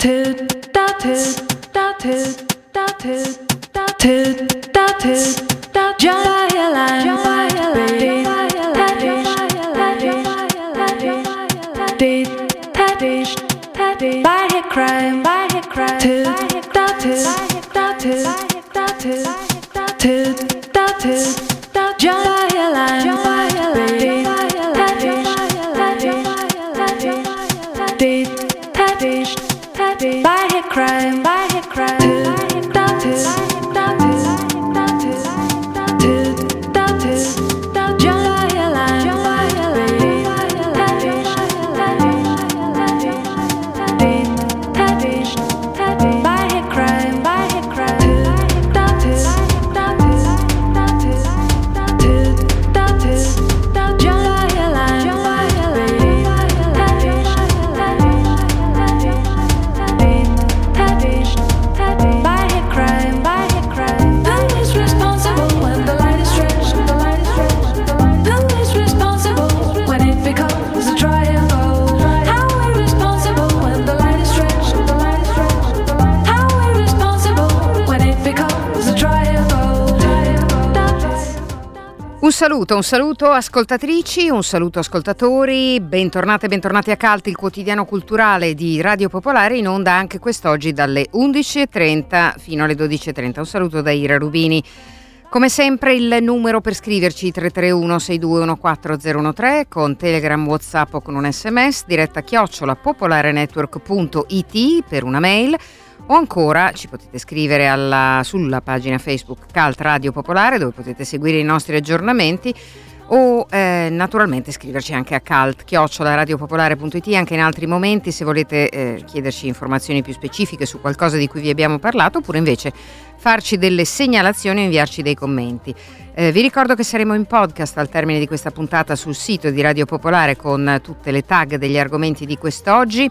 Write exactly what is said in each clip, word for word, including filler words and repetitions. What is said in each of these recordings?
Un saluto, un saluto ascoltatrici, un saluto ascoltatori, bentornate e bentornati a Cult, il quotidiano culturale di Radio Popolare, in onda anche quest'oggi dalle undici e trenta fino alle dodici e trenta. Un saluto da Ira Rubini. Come sempre il numero per scriverci tre tre uno sei due uno quattro zero uno tre, con Telegram, WhatsApp o con un sms, diretta chiocciola popolarenetwork punto it per una mail, o ancora ci potete scrivere alla, sulla pagina Facebook Cult Radio Popolare, dove potete seguire i nostri aggiornamenti, o eh, naturalmente scriverci anche a cult chiocciola radiopopolare punto it anche in altri momenti, se volete eh, chiederci informazioni più specifiche su qualcosa di cui vi abbiamo parlato, oppure invece farci delle segnalazioni o inviarci dei commenti. Eh, vi ricordo che saremo in podcast al termine di questa puntata sul sito di Radio Popolare con tutte le tag degli argomenti di quest'oggi.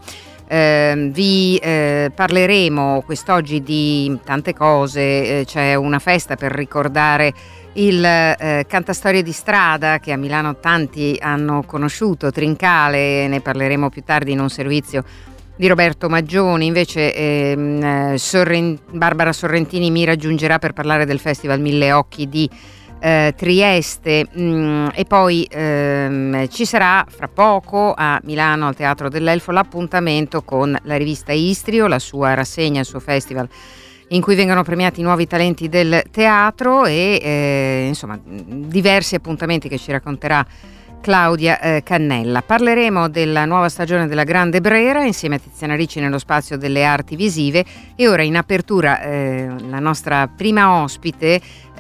Eh, vi eh, parleremo quest'oggi di tante cose, eh, c'è una festa per ricordare il eh, cantastorie di strada che a Milano tanti hanno conosciuto, Trincale, ne parleremo più tardi in un servizio di Roberto Maggioni. Invece ehm, Sorren- Barbara Sorrentini mi raggiungerà per parlare del Festival Mille Occhi di Eh, Trieste, mh, e poi ehm, ci sarà fra poco a Milano al Teatro dell'Elfo l'appuntamento con la rivista Istrio, la sua rassegna, il suo festival in cui vengono premiati i nuovi talenti del teatro e eh, insomma diversi appuntamenti che ci racconterà Claudia eh, Cannella. Parleremo della nuova stagione della Grande Brera insieme a Tiziana Ricci nello spazio delle arti visive, e ora in apertura eh, la nostra prima ospite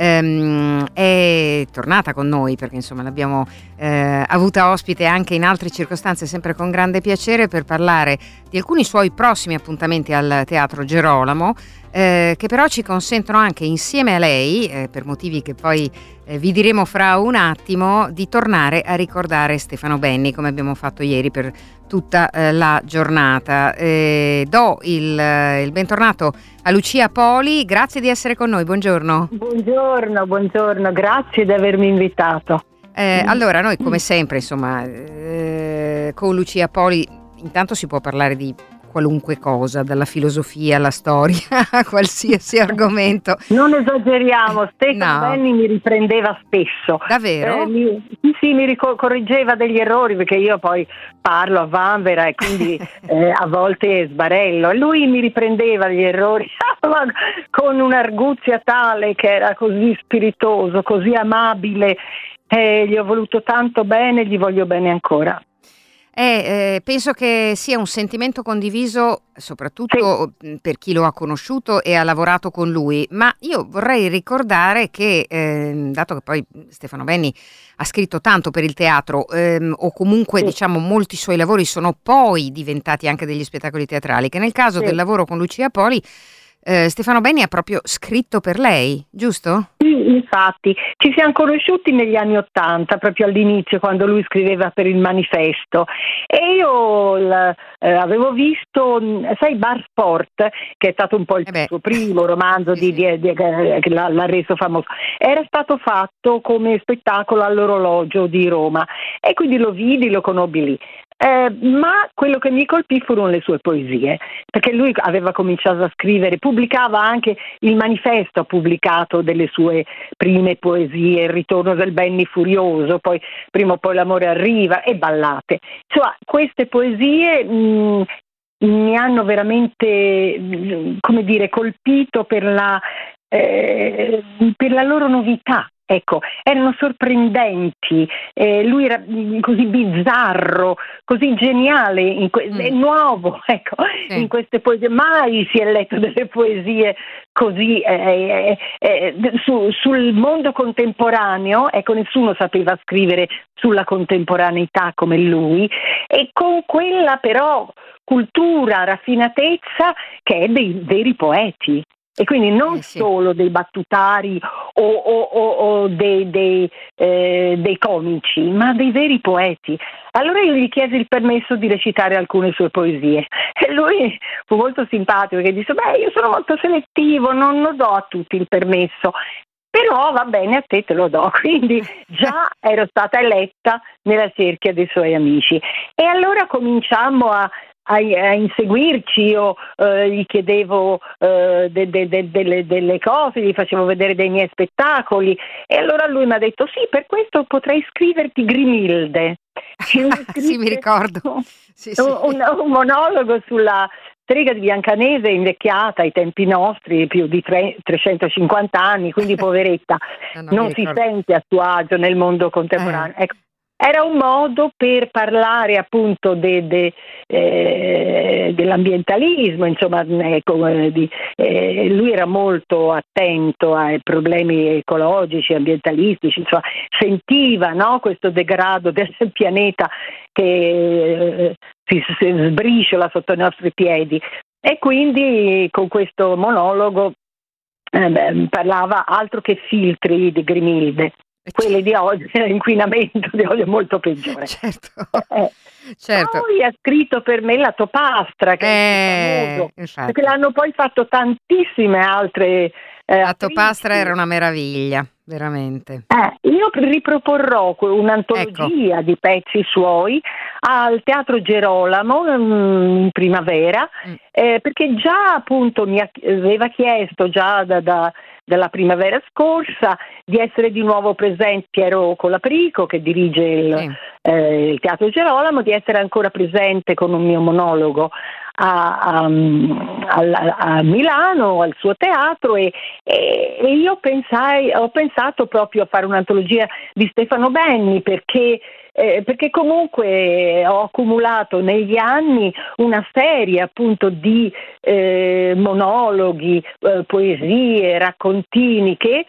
ehm, è tornata con noi, perché insomma l'abbiamo eh, avuta ospite anche in altre circostanze, sempre con grande piacere, per parlare di alcuni suoi prossimi appuntamenti al Teatro Gerolamo, eh, che però ci consentono anche insieme a lei, eh, per motivi che poi eh, vi diremo fra un attimo, di tornare a ricordare Stefano Benni, come abbiamo fatto ieri per tutta eh, la giornata. Eh, do il, il bentornato a Lucia Poli, grazie di essere con noi, buongiorno. Buongiorno, buongiorno, grazie di avermi invitato. Eh, allora, noi come sempre, insomma, eh, con Lucia Poli intanto si può parlare di qualunque cosa, dalla filosofia alla storia, a qualsiasi argomento. Non esageriamo, Stefano no. Benni mi riprendeva spesso. Davvero? Eh, mi, sì, sì, mi ricor- correggeva degli errori, perché io poi parlo a vanvera e quindi eh, a volte sbarello. E lui mi riprendeva gli errori con un'arguzia tale, che era così spiritoso, così amabile. Eh, gli ho voluto tanto bene, gli voglio bene ancora. Eh, eh, penso che sia un sentimento condiviso soprattutto sì. per chi lo ha conosciuto e ha lavorato con lui, ma io vorrei ricordare che eh, dato che poi Stefano Benni ha scritto tanto per il teatro, ehm, o comunque sì. diciamo molti suoi lavori sono poi diventati anche degli spettacoli teatrali, che nel caso sì. del lavoro con Lucia Poli eh, Stefano Benni ha proprio scritto per lei, giusto? Sì, infatti ci siamo conosciuti negli anni Ottanta, proprio all'inizio, quando lui scriveva per il Manifesto, e io l, eh, avevo visto, sai, Bar Sport, che è stato un po' il eh suo primo romanzo sì, di, sì. di, di, che l'ha, l'ha reso famoso, era stato fatto come spettacolo all'Orologio di Roma, e quindi lo vidi, lo conobbi lì. Eh, ma quello che mi colpì furono le sue poesie, perché lui aveva cominciato a scrivere, pubblicava anche il manifesto, ha pubblicato delle sue prime poesie, Il ritorno del Benny furioso, poi Prima o poi l'amore arriva e Ballate. Insomma, queste poesie mh, mi hanno veramente, mh, come dire, colpito per la, eh, per la loro novità. Ecco, erano sorprendenti, eh, lui era così bizzarro, così geniale, in que- Mm. è nuovo, ecco, Sì. in queste poesie. Mai si è letto delle poesie così eh, eh, eh, su- sul mondo contemporaneo, ecco, nessuno sapeva scrivere sulla contemporaneità come lui, e con quella però cultura, raffinatezza che è dei veri poeti. E quindi non Eh, sì. solo dei battutari o, o, o, o dei, dei, eh, dei comici, ma dei veri poeti. Allora io gli chiesi il permesso di recitare alcune sue poesie e lui fu molto simpatico, perché disse: beh, io sono molto selettivo, non lo do a tutti il permesso, però va bene, a te te lo do. Quindi già ero stata eletta nella cerchia dei suoi amici, e allora cominciammo a A, a inseguirci. Io eh, gli chiedevo eh, de, de, de, delle, delle cose, gli facevo vedere dei miei spettacoli, e allora lui mi ha detto: sì, per questo potrei scriverti Grimilde. Sì, mi ricordo. Sì, sì. Un, un monologo sulla strega di Biancaneve invecchiata ai tempi nostri, più di tre, trecentocinquanta anni, quindi poveretta, No, no, non mi si ricordo. sente a suo agio nel mondo contemporaneo. Eh. Ecco, era un modo per parlare appunto de, de, eh, dell'ambientalismo, insomma, ecco, eh, di, eh, lui era molto attento ai problemi ecologici, ambientalistici, insomma, sentiva, no, questo degrado del pianeta che eh, si, si sbriciola sotto i nostri piedi, e quindi con questo monologo eh, beh, parlava altro che filtri di Grimilde. Quelli di oggi, l'inquinamento di oggi è molto peggiore. Certo. Eh, Certo. Poi ha scritto per me La Topastra, che è Eh, famoso, infatti. perché l'hanno poi fatto tantissime altre eh, La attrici. Topastra era una meraviglia, veramente. Eh, io riproporrò que- un'antologia Ecco. di pezzi suoi al Teatro Gerolamo mm, in primavera, Mm. eh, perché già appunto mi ha- aveva chiesto già da, da- dalla primavera scorsa di essere di nuovo presente Piero Colaprico, che dirige il, Sì. eh, il Teatro Gerolamo, di essere ancora presente con un mio monologo a, a, a- a Milano, al suo teatro, e, e, e io pensai, ho pensato proprio a fare un'antologia di Stefano Benni, perché Eh, perché comunque ho accumulato negli anni una serie appunto di eh, monologhi, eh, poesie, raccontini che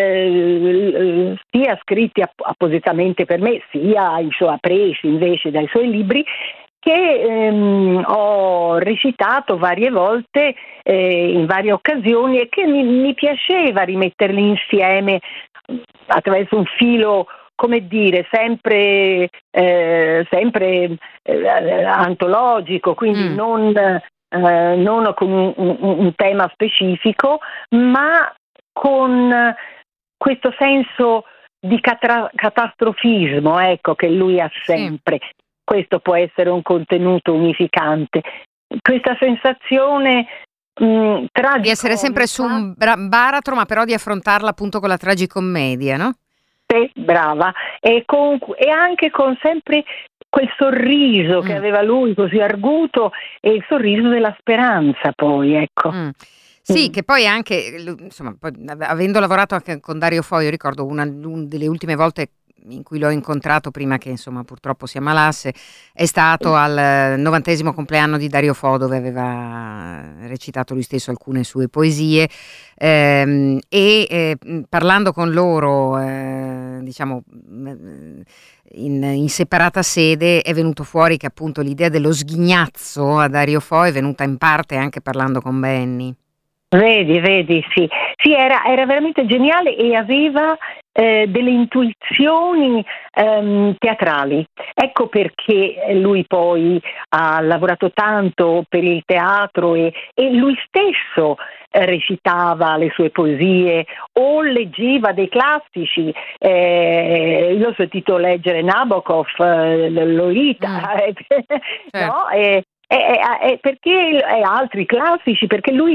eh, sia scritti app- appositamente per me, sia insomma, presi invece dai suoi libri, che ehm, ho recitato varie volte eh, in varie occasioni, e che mi, mi piaceva rimetterli insieme attraverso un filo, come dire, sempre, eh, sempre eh, antologico, quindi Mm. non, eh, non con un, un- un tema specifico, ma con questo senso di catra- catastrofismo, ecco, che lui ha Sì. sempre. Questo può essere un contenuto unificante. Questa sensazione mh, Di essere sempre su tragicomica. un bra- baratro, ma però di affrontarla appunto con la tragicommedia, no? Sì, brava, e, con, e anche con sempre quel sorriso che Mm. aveva lui, così arguto, e il sorriso della speranza, poi, ecco. Mm. Sì, Mm. che poi anche, lu- insomma, poi, av- avendo lavorato anche con Dario Fo, io ricordo una, un- delle ultime volte in cui l'ho incontrato prima che insomma purtroppo si ammalasse, è stato al eh, novantesimo compleanno di Dario Fo, dove aveva recitato lui stesso alcune sue poesie, ehm, e eh, mh, parlando con loro, eh, diciamo mh, in, in separata sede, è venuto fuori che appunto l'idea dello sghignazzo a Dario Fo è venuta in parte anche parlando con Benny. Vedi, vedi, sì, sì, era, era veramente geniale, e aveva eh, delle intuizioni ehm, teatrali. Ecco perché lui poi ha lavorato tanto per il teatro e, e lui stesso eh, recitava le sue poesie o leggeva dei classici. Eh, io ho sentito leggere Nabokov, eh, Lolita, mm. no? E, E, e, e perché e altri classici, perché lui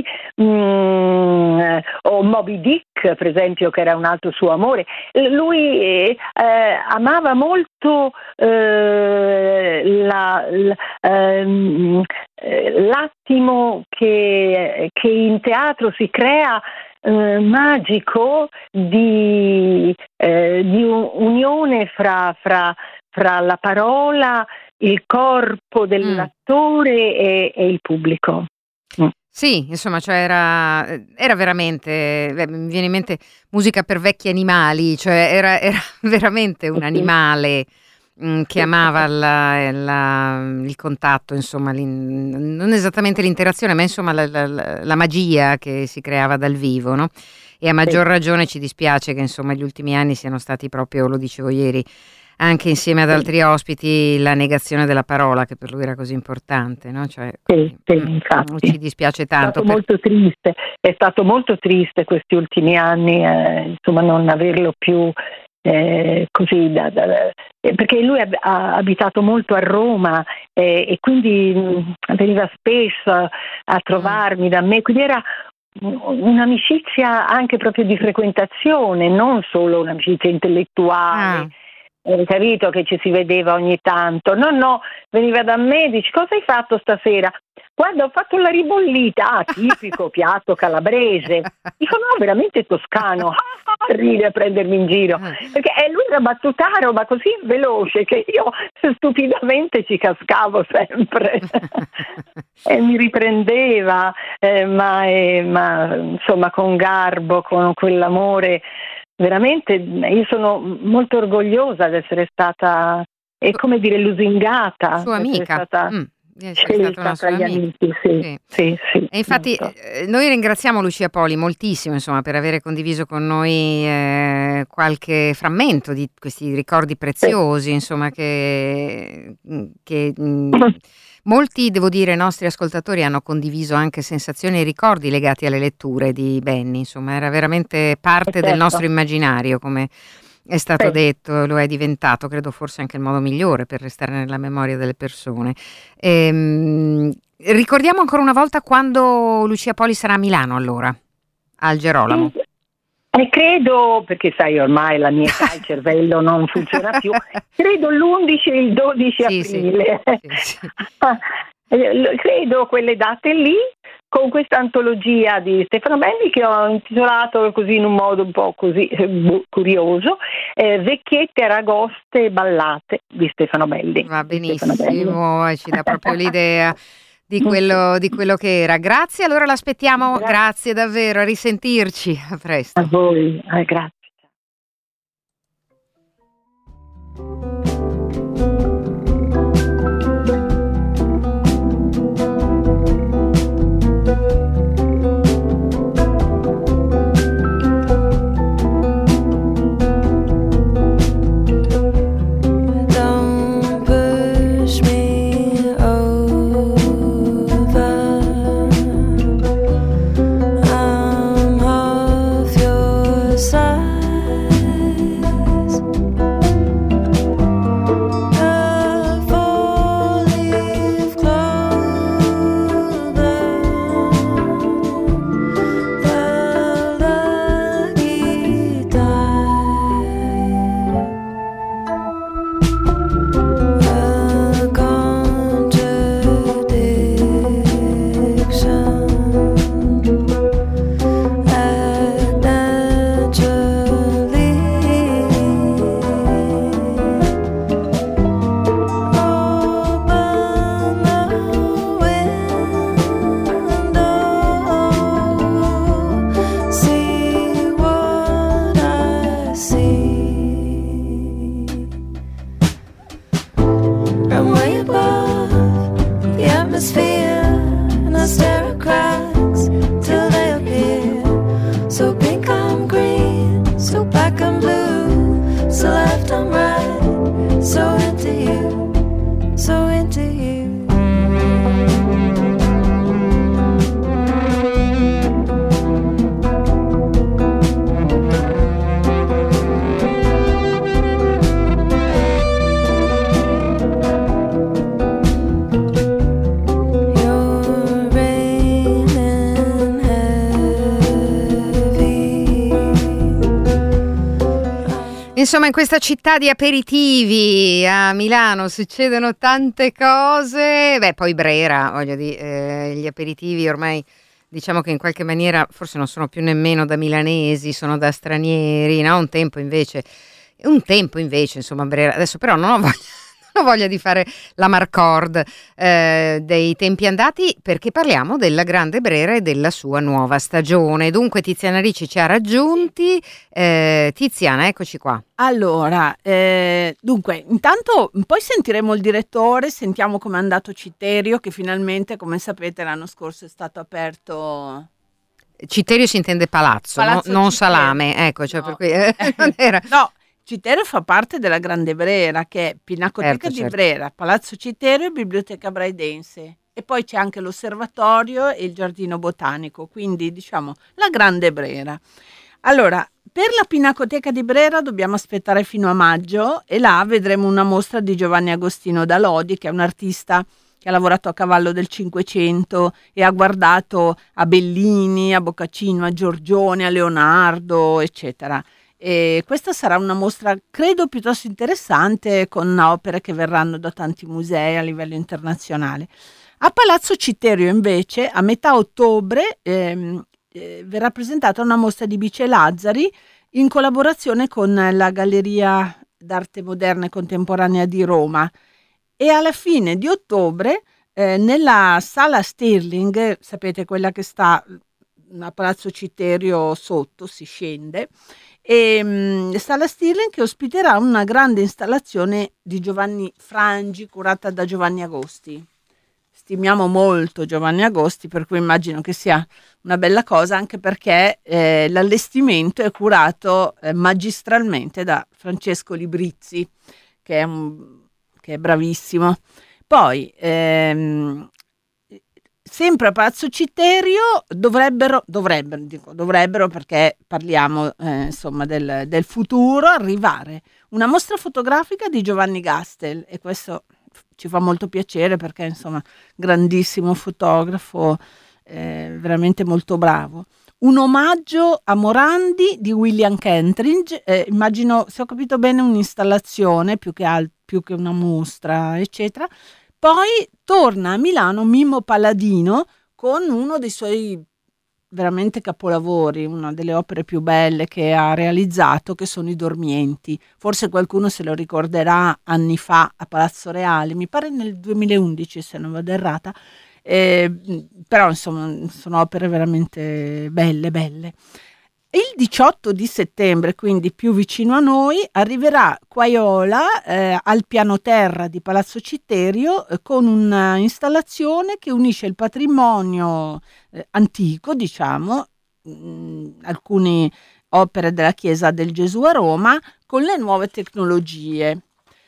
mh, o Moby Dick per esempio, che era un altro suo amore, lui eh, amava molto eh, la, la, ehm, l'attimo che, che in teatro si crea eh, magico di, eh, di unione fra, fra, fra la parola, il corpo dell'attore mm. e, e il pubblico. Mm. Sì, insomma, cioè era, era veramente, beh, mi viene in mente musica per vecchi animali, cioè era, era veramente un animale mh, che amava la, la, il contatto, insomma, non esattamente l'interazione, ma insomma la, la, la magia che si creava dal vivo, no? E a maggior ragione ci dispiace che insomma gli ultimi anni siano stati proprio, lo dicevo ieri, anche insieme ad altri ospiti, la negazione della parola, che per lui era così importante, no? Cioè, sì, sì, infatti. Ci dispiace tanto. È stato per... molto triste, è stato molto triste questi ultimi anni, eh, insomma, non averlo più eh, così, da, da, perché lui ha, ha abitato molto a Roma eh, e quindi mh, veniva spesso a trovarmi da me, quindi era un'amicizia anche proprio di frequentazione, non solo un'amicizia intellettuale. Ah. Eh, capito che ci si vedeva ogni tanto, no no, veniva da me, dice: cosa hai fatto stasera? Guarda, ho fatto la ribollita, ah, tipico piatto calabrese. Dico: no, veramente toscano. Ride a prendermi in giro, perché eh, lui era battutaro, ma così veloce che io stupidamente ci cascavo sempre e mi riprendeva, eh, ma, eh, ma insomma con garbo, con quell'amore. Veramente io sono molto orgogliosa di essere stata, è come dire, lusingata. Sua amica. Stata mm. È stata una sua amica. Amici, sì, sì. Sì, sì, e infatti eh, noi ringraziamo Lucia Poli moltissimo, insomma, per aver condiviso con noi eh, qualche frammento di questi ricordi preziosi, sì. insomma, che, che mh, molti, devo dire, nostri ascoltatori hanno condiviso anche sensazioni e ricordi legati alle letture di Benni, insomma, era veramente parte certo. del nostro immaginario, come è stato sì. detto, lo è diventato, credo forse anche il modo migliore per restare nella memoria delle persone. Ehm, ricordiamo ancora una volta quando Lucia Poli sarà a Milano, allora, al Gerolamo. Sì. E credo, perché sai ormai la mia età, il cervello non funziona più, credo l'undici e il dodici sì, aprile. Sì, sì, sì. Credo quelle date lì, con questa antologia di Stefano Benni che ho intitolato così in un modo un po' così eh, curioso, eh, Vecchiette, Aragoste, Ballate di Stefano Belli. Va benissimo, Belli. Ci dà proprio l'idea di quello, di quello che era. Grazie, allora l'aspettiamo, grazie, grazie davvero, a risentirci, a presto. A voi, eh, grazie. Side Insomma, in questa città di aperitivi a Milano succedono tante cose. Beh, poi Brera, voglio dire, eh, gli aperitivi ormai diciamo che in qualche maniera forse non sono più nemmeno da milanesi, sono da stranieri, no? Un tempo invece, un tempo invece, insomma, Brera. Adesso però non ho voglia. Ho voglia di fare la Marcord eh, dei tempi andati, perché parliamo della Grande Brera e della sua nuova stagione. Dunque Tiziana Ricci ci ha raggiunti. eh, Tiziana, eccoci qua. Allora, eh, dunque, intanto poi sentiremo il direttore, sentiamo com'è andato Citterio, che finalmente, come sapete, l'anno scorso è stato aperto. Citterio si intende palazzo, Palazzo no? Non Citterio. Salame, ecco, cioè No. per cui eh, non era. No, Citterio fa parte della Grande Brera, che è Pinacoteca Certo, di certo. Brera, Palazzo Citterio e Biblioteca Braidense. E poi c'è anche l'osservatorio e il giardino botanico, quindi diciamo la Grande Brera. Allora, per la Pinacoteca di Brera dobbiamo aspettare fino a maggio e là vedremo una mostra di Giovanni Agostino da Lodi, che è un artista che ha lavorato a cavallo del Cinquecento e ha guardato a Bellini, a Boccaccino, a Giorgione, a Leonardo, eccetera. E questa sarà una mostra, credo, piuttosto interessante, con opere che verranno da tanti musei a livello internazionale. A Palazzo Citterio, invece, a metà ottobre ehm, eh, verrà presentata una mostra di Bice Lazzari in collaborazione con la Galleria d'Arte Moderna e Contemporanea di Roma. E alla fine di ottobre, eh, nella Sala Stirling, sapete, quella che sta a Palazzo Citterio sotto, si scende, e mh, Sala Stirling che ospiterà una grande installazione di Giovanni Frangi curata da Giovanni Agosti. Stimiamo molto Giovanni Agosti, per cui immagino che sia una bella cosa, anche perché eh, l'allestimento è curato eh, magistralmente da Francesco Librizzi, che è, un, che è bravissimo. Poi ehm, sempre a Palazzo Citterio dovrebbero, dovrebbero, dico, dovrebbero perché parliamo eh, insomma del, del futuro, arrivare una mostra fotografica di Giovanni Gastel, e questo ci fa molto piacere perché insomma grandissimo fotografo, eh, veramente molto bravo. Un omaggio a Morandi di William Kentridge, eh, immagino, se ho capito bene, un'installazione più che, al- più che una mostra, eccetera. Poi torna a Milano Mimmo Palladino con uno dei suoi veramente capolavori, una delle opere più belle che ha realizzato, che sono I Dormienti. Forse qualcuno se lo ricorderà anni fa a Palazzo Reale, mi pare nel duemilaundici se non vado errata, eh, però insomma sono opere veramente belle, belle. Il diciotto di settembre, quindi più vicino a noi, arriverà Quaiola eh, al piano terra di Palazzo Citterio eh, con un'installazione che unisce il patrimonio eh, antico, diciamo, mh, alcune opere della Chiesa del Gesù a Roma, con le nuove tecnologie.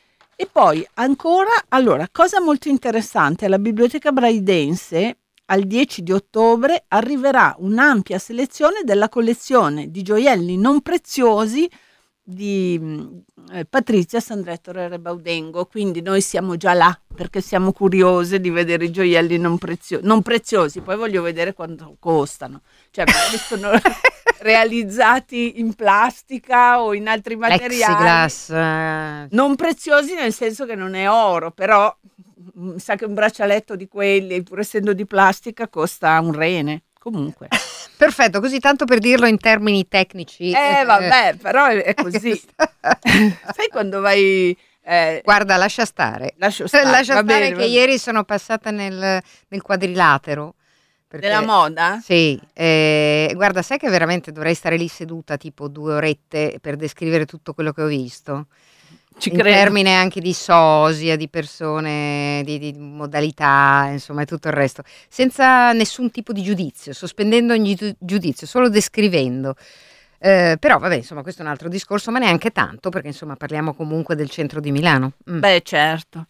E poi ancora, allora, cosa molto interessante, alla Biblioteca Braidense al dieci di ottobre arriverà un'ampia selezione della collezione di gioielli non preziosi di eh, Patrizia Sandretto Rebaudengo, quindi noi siamo già là perché siamo curiose di vedere i gioielli non, prezio- non preziosi, poi voglio vedere quanto costano, cioè magari sono realizzati in plastica o in altri materiali, Plexiglass, eh. non preziosi nel senso che non è oro, però mi sa che un braccialetto di quelli, pur essendo di plastica, costa un rene. Comunque. Perfetto, così tanto per dirlo in termini tecnici. Eh vabbè, però è, è così. Sai quando vai... Eh, Guarda, lascia stare. Lascio stare, Lascia va stare bene, che va bene. ieri sono passata nel, nel quadrilatero. perché- Della moda? Sì, eh, guarda, sai che veramente dovrei stare lì seduta tipo due orette per descrivere tutto quello che ho visto? Ci In credo. termini anche di sosia, di persone, di, di modalità, insomma, e tutto il resto, senza nessun tipo di giudizio, sospendendo ogni giu- giudizio, solo descrivendo. Eh, però vabbè, insomma, questo è un altro discorso, ma neanche tanto, perché insomma parliamo comunque del centro di Milano. Mm. Beh, certo.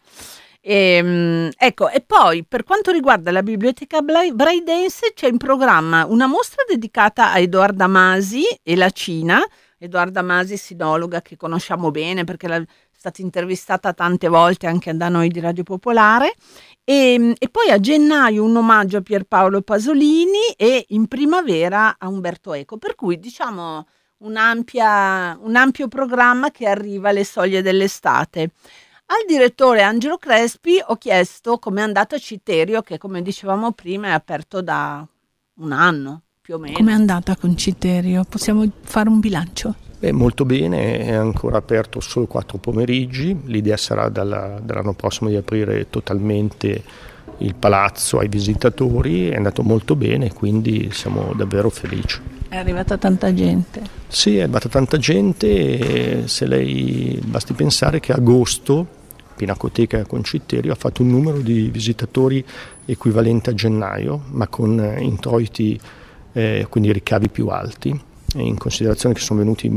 Ehm, ecco, e poi per quanto riguarda la Biblioteca Bla- Braidense c'è in programma una mostra dedicata a Edoarda Masi e la Cina. Edoarda Masi, sinologa che conosciamo bene perché è stata intervistata tante volte anche da noi di Radio Popolare. E, e poi a gennaio un omaggio a Pierpaolo Pasolini e in primavera a Umberto Eco. Per cui diciamo un'ampia, un ampio programma che arriva alle soglie dell'estate. Al direttore Angelo Crespi ho chiesto com'è andato a Citerio, che come dicevamo prima è aperto da un anno più o meno. Com'è andata con Citerio? Possiamo fare un bilancio? Beh, molto bene, è ancora aperto solo quattro pomeriggi, l'idea sarà dalla, dall'anno prossimo di aprire totalmente il palazzo ai visitatori, è andato molto bene, quindi siamo davvero felici. È arrivata tanta gente? Sì, è arrivata tanta gente, e se lei basti pensare che agosto Pinacoteca con Citerio ha fatto un numero di visitatori equivalente a gennaio, ma con introiti, eh, quindi ricavi più alti, in considerazione che sono venuti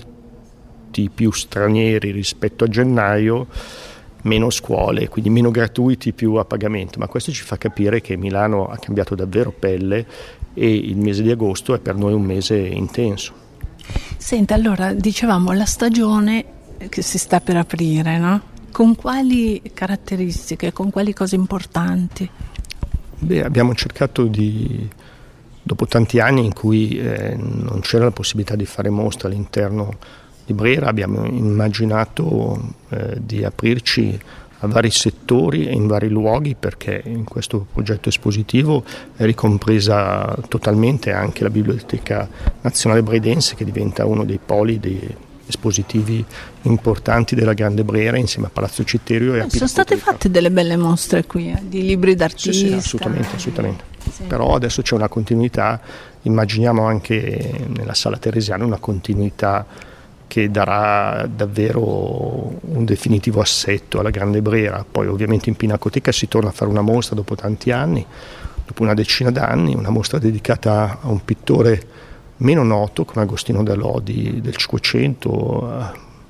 molti più stranieri rispetto a gennaio, meno scuole, quindi meno gratuiti, più a pagamento, ma questo ci fa capire che Milano ha cambiato davvero pelle e il mese di agosto è per noi un mese intenso. Senta, allora dicevamo la stagione che si sta per aprire, no? Con quali caratteristiche, con quali cose importanti? Beh, abbiamo cercato di, dopo tanti anni in cui eh, non c'era la possibilità di fare mostre all'interno di Brera, abbiamo immaginato eh, di aprirci a vari settori e in vari luoghi, perché in questo progetto espositivo è ricompresa totalmente anche la Biblioteca Nazionale Bredense, che diventa uno dei poli dei espositivi importanti della Grande Brera insieme a Palazzo Citerio e a Pinacoteca. Sono state fatte delle belle mostre qui, eh, di libri d'artista. Sì, sì, assolutamente, assolutamente. Sì. Però adesso c'è una continuità, immaginiamo anche nella Sala Teresiana una continuità che darà davvero un definitivo assetto alla Grande Brera. Poi ovviamente in Pinacoteca si torna a fare una mostra dopo tanti anni, dopo una decina d'anni, una mostra dedicata a un pittore meno noto come Agostino da Lodi del Cinquecento,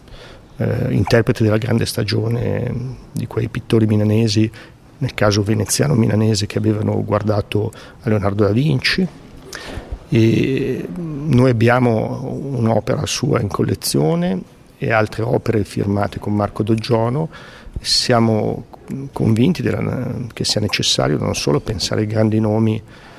eh, interprete della grande stagione di quei pittori milanesi, nel caso veneziano-milanese, che avevano guardato a Leonardo da Vinci. E noi abbiamo un'opera sua in collezione e altre opere firmate con Marco Doggiono. Siamo convinti della, che sia necessario non solo pensare ai grandi nomi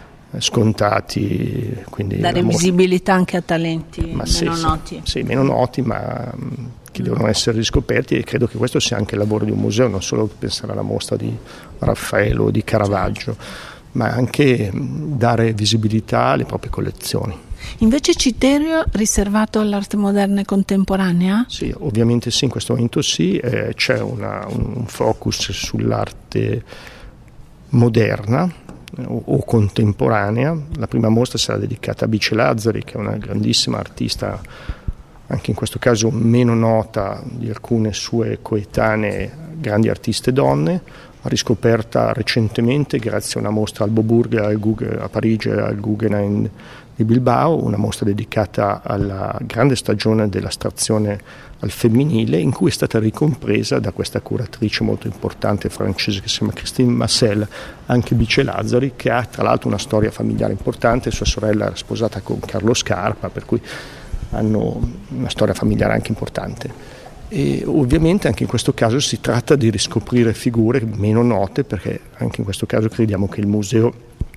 scontati, quindi dare visibilità anche a talenti ma meno sì, noti. Sì, sì, meno noti, ma che mm. devono essere riscoperti, e credo che questo sia anche il lavoro di un museo, non solo pensare alla mostra di Raffaello o di Caravaggio, certo, ma anche dare visibilità alle proprie collezioni. Invece Citerio riservato all'arte moderna e contemporanea? Sì, ovviamente sì, in questo momento sì, eh, c'è una, un focus sull'arte moderna o, o contemporanea. La prima mostra sarà dedicata a Bice Lazzari, che è una grandissima artista, anche in questo caso meno nota di alcune sue coetanee grandi artiste donne, riscoperta recentemente grazie a una mostra al Boburg a Parigi e al Guggenheim di Bilbao, una mostra dedicata alla grande stagione dell'astrazione al femminile, in cui è stata ricompresa da questa curatrice molto importante francese che si chiama Christine Massel anche Bice Lazzari, che ha tra l'altro una storia familiare importante. Sua sorella era sposata con Carlo Scarpa, per cui hanno una storia familiare anche importante. E ovviamente anche in questo caso si tratta di riscoprire figure meno note, perché anche in questo caso crediamo che il museo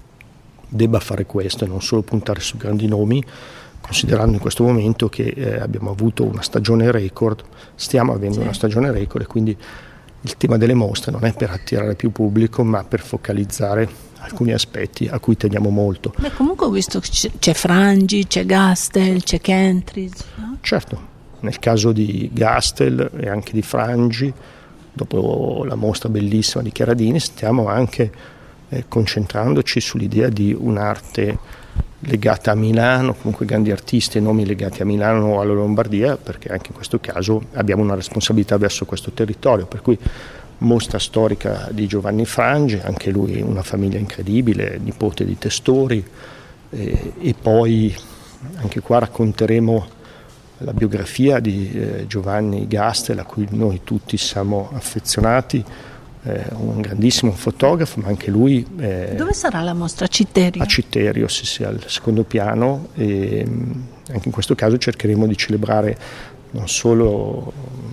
debba fare questo e non solo puntare su grandi nomi, considerando in questo momento che eh, abbiamo avuto una stagione record, stiamo avendo sì. una stagione record, e quindi il tema delle mostre non è per attirare più pubblico, ma per focalizzare alcuni aspetti a cui teniamo molto. Beh, comunque ho visto che c'è Frangi, c'è Gastel, c'è Kentridge, no? Certo. Nel caso di Gastel e anche di Frangi, dopo la mostra bellissima di Chiaradini, stiamo anche eh, concentrandoci sull'idea di un'arte legata a Milano, comunque grandi artisti e nomi legati a Milano o alla Lombardia, perché anche in questo caso abbiamo una responsabilità verso questo territorio, per cui mostra storica di Giovanni Frangi, anche lui una famiglia incredibile, nipote di Testori, eh, e poi anche qua racconteremo la biografia di eh, Giovanni Gastel, a cui noi tutti siamo affezionati, eh, un grandissimo fotografo, ma anche lui... Eh, Dove sarà la mostra? A Citerio? A Citerio, sì, sì, al secondo piano, e anche in questo caso cercheremo di celebrare non solo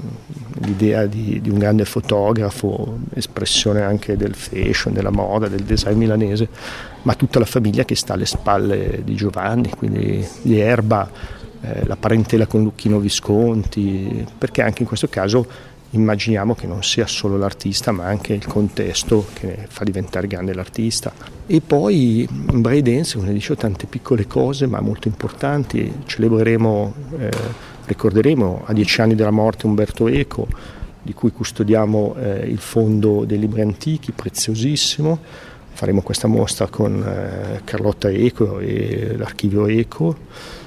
l'idea di, di un grande fotografo, espressione anche del fashion, della moda, del design milanese, ma tutta la famiglia che sta alle spalle di Giovanni, quindi gli Erba, eh, la parentela con Luchino Visconti, perché anche in questo caso immaginiamo che non sia solo l'artista ma anche il contesto che fa diventare grande l'artista. E poi in Braille Dance, come dicevo, tante piccole cose ma molto importanti. Celebreremo, eh, ricorderemo a dieci anni dalla morte Umberto Eco, di cui custodiamo eh, il fondo dei libri antichi, preziosissimo. Faremo questa mostra con eh, Carlotta Eco e l'archivio Eco.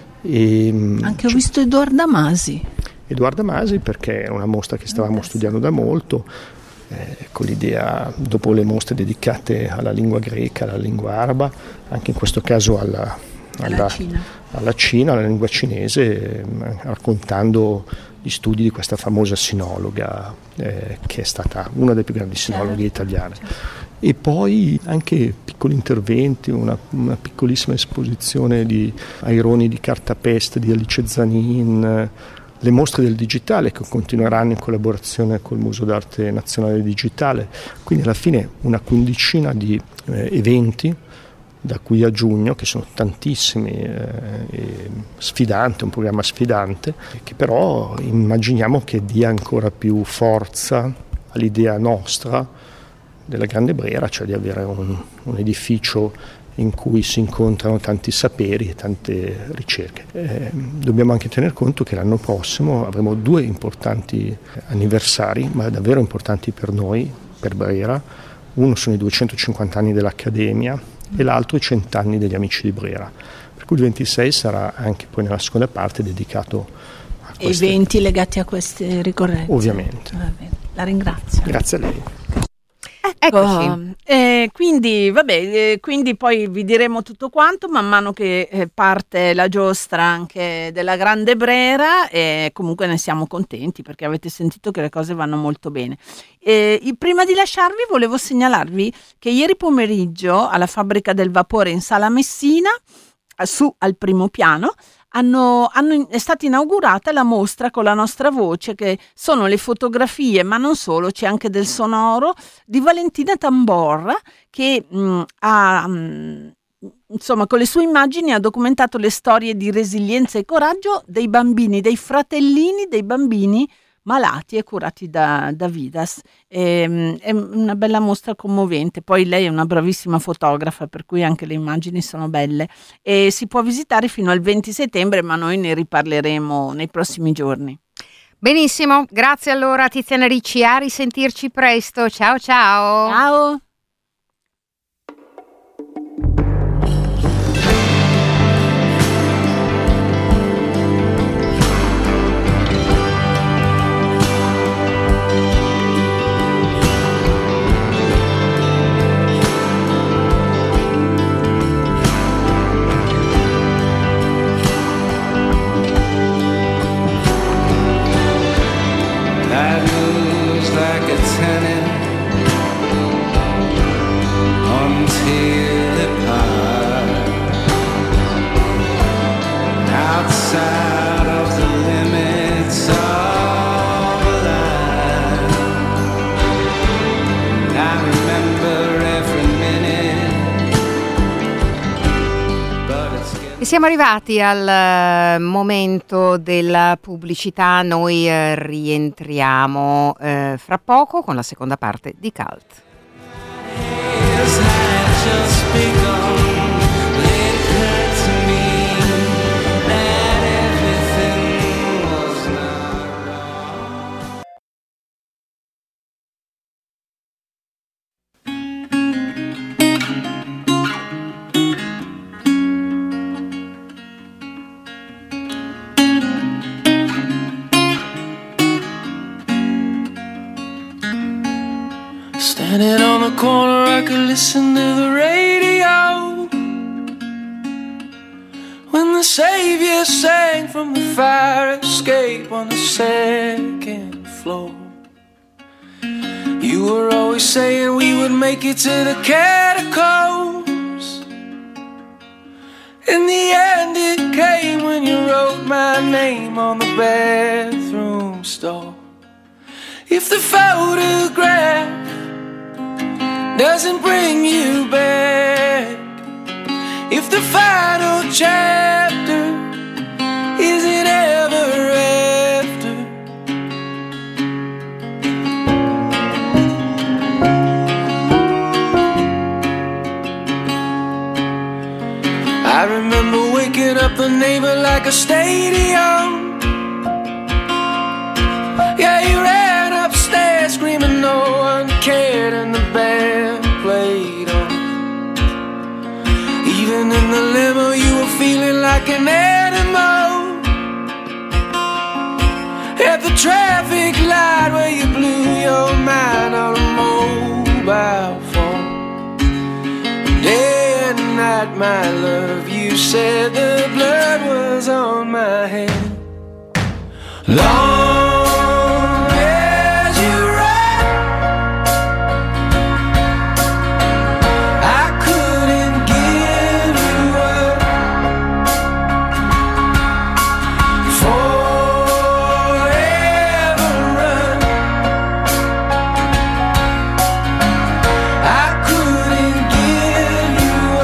E, anche ho visto Edoardo Masi. Edoardo Masi, perché è una mostra che stavamo studiando da molto, eh, con l'idea, dopo le mostre dedicate alla lingua greca, alla lingua araba, anche in questo caso alla, alla, alla, Cina. alla Cina, alla lingua cinese, eh, raccontando gli studi di questa famosa sinologa, eh, che è stata una delle più grandi sinologhe certo, italiane. Certo. E poi anche piccoli interventi, una, una piccolissima esposizione di aironi di cartapesta di Alice Zanin, le mostre del digitale che continueranno in collaborazione col Museo d'Arte Nazionale Digitale, quindi alla fine una quindicina di eh, eventi da qui a giugno, che sono tantissimi, eh, sfidante, un programma sfidante, che però immaginiamo che dia ancora più forza all'idea nostra della Grande Brera, cioè di avere un, un edificio in cui si incontrano tanti saperi e tante ricerche. Eh, dobbiamo anche tener conto che l'anno prossimo avremo due importanti anniversari, ma davvero importanti per noi, per Brera. Uno sono i duecentocinquanta anni dell'Accademia e l'altro i cento anni degli Amici di Brera. Per cui il ventisei sarà anche poi nella seconda parte dedicato a queste... eventi legati a queste ricorrenze. Ovviamente. La ringrazio. Grazie a lei. Eccoci. Eh, quindi vabbè, eh, quindi poi vi diremo tutto quanto man mano che eh, parte la giostra anche della Grande Brera, e comunque ne siamo contenti perché avete sentito che le cose vanno molto bene. Eh, prima di lasciarvi volevo segnalarvi che ieri pomeriggio alla Fabbrica del Vapore in Sala Messina, su al primo piano, Hanno, hanno, è stata inaugurata la mostra con la nostra voce, che sono le fotografie, ma non solo, c'è anche del sonoro, di Valentina Tamborra, che mh, ha, mh, insomma, con le sue immagini ha documentato le storie di resilienza e coraggio dei bambini, dei fratellini dei bambini malati e curati da, da Vidas. E, è una bella mostra commovente. Poi lei è una bravissima fotografa, per cui anche le immagini sono belle, e si può visitare fino al venti settembre, ma noi ne riparleremo nei prossimi giorni. Benissimo, grazie allora Tiziana Ricci, a risentirci presto. Ciao ciao. Ciao. E siamo arrivati al momento della pubblicità. Noi eh, rientriamo eh, fra poco con la seconda parte di Cult. Standing on the corner, I could listen to the radio when the Savior sang from the fire escape on the second floor. You were always saying we would make it to the catacombs. In the end it came when you wrote my name on the bathroom stall. If the photograph doesn't bring you back, if the final chapter isn't I remember waking up the neighbor like a stadium. Yeah, he ran upstairs screaming no one cared, and the band played on. Even in the limo you were feeling like an animal. At the traffic light where you blew your mind on a mobile phone. Day and night, my love, you said the blood was on my hand. Long as you ride, I couldn't give you up. Forever run, I couldn't give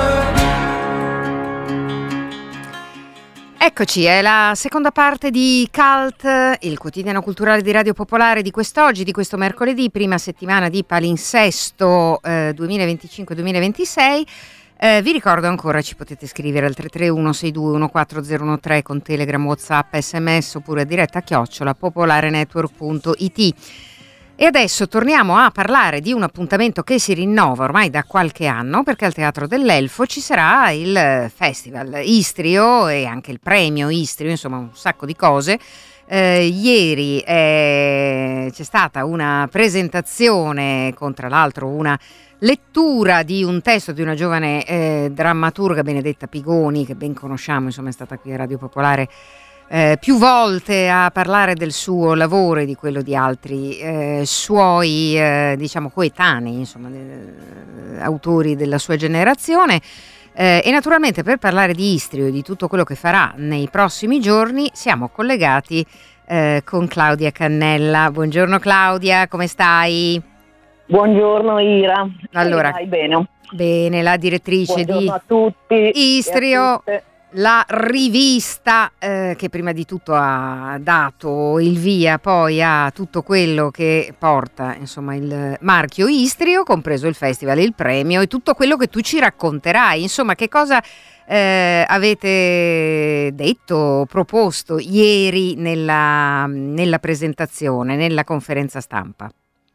you up. Eccoci, è la seconda parte di Cult, il quotidiano culturale di Radio Popolare di quest'oggi, di questo mercoledì, prima settimana di palinsesto eh, duemilaventicinque duemilaventisei. Eh, vi ricordo ancora, ci potete scrivere al tre tre uno sei due uno quattro zero uno tre con Telegram, WhatsApp, sms oppure a diretta chiocciola popolarenetwork punto it. E adesso torniamo a parlare di un appuntamento che si rinnova ormai da qualche anno, perché al Teatro dell'Elfo ci sarà il Festival Istrio e anche il premio Istrio, insomma un sacco di cose. Eh, ieri eh, c'è stata una presentazione con tra l'altro una lettura di un testo di una giovane eh, drammaturga, Benedetta Pigoni, che ben conosciamo, insomma è stata qui a Radio Popolare Eh, più volte a parlare del suo lavoro e di quello di altri eh, suoi eh, diciamo coetanei, insomma eh, autori della sua generazione, eh, e naturalmente per parlare di Istrio e di tutto quello che farà nei prossimi giorni siamo collegati eh, con Claudia Cannella. Buongiorno Claudia, come stai? Buongiorno Ira. Allora, stai bene? Bene, la direttrice Buongiorno di a tutti Istrio, e a tutte. la rivista eh, che prima di tutto ha dato il via poi a tutto quello che porta insomma il marchio Istrio, compreso il festival, il premio e tutto quello che tu ci racconterai. Insomma, che cosa eh, avete detto, proposto ieri nella, nella presentazione, nella conferenza stampa?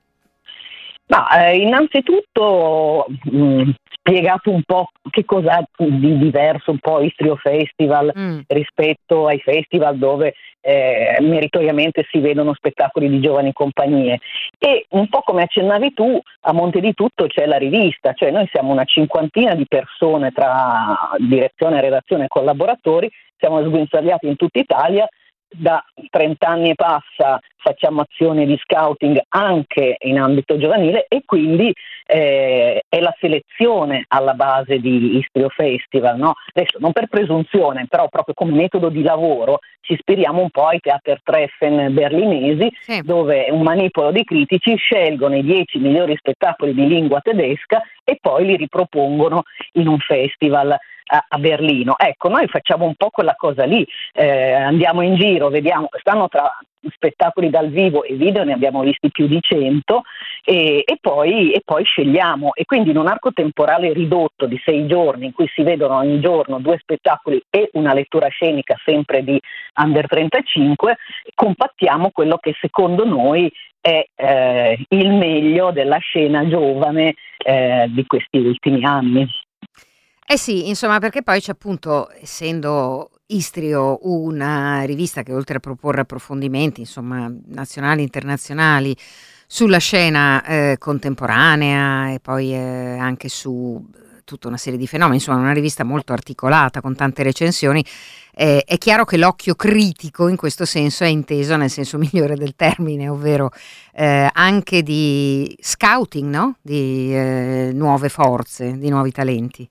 Ma eh, innanzitutto mh, spiegato un po' che cos'è di diverso un po' Istrio Festival mm. rispetto ai festival dove eh, meritoriamente si vedono spettacoli di giovani compagnie, e un po' come accennavi tu, a monte di tutto c'è la rivista, cioè noi siamo una cinquantina di persone tra direzione, redazione e collaboratori, siamo sguinzagliati in tutta Italia. Da trent'anni e passa facciamo azione di scouting anche in ambito giovanile, e quindi eh, è la selezione alla base di Istrio Festival, no? Adesso non per presunzione, però proprio come metodo di lavoro ci ispiriamo un po' ai Theatertreffen berlinesi, sì, dove un manipolo di critici scelgono i dieci migliori spettacoli di lingua tedesca e poi li ripropongono in un festival a Berlino. Ecco, noi facciamo un po' quella cosa lì, eh, andiamo in giro, vediamo, quest'anno tra spettacoli dal vivo e video ne abbiamo visti più di cento, e, e, poi, e poi scegliamo, e quindi in un arco temporale ridotto di sei giorni in cui si vedono ogni giorno due spettacoli e una lettura scenica sempre di under trentacinque, compattiamo quello che secondo noi è eh, il meglio della scena giovane eh, di questi ultimi anni. Eh sì, insomma, perché poi c'è appunto, essendo Istrio una rivista che oltre a proporre approfondimenti, insomma, nazionali e internazionali sulla scena eh, contemporanea e poi eh, anche su tutta una serie di fenomeni, insomma una rivista molto articolata con tante recensioni, eh, è chiaro che l'occhio critico in questo senso è inteso nel senso migliore del termine, ovvero eh, anche di scouting, no? Di eh, nuove forze, di nuovi talenti.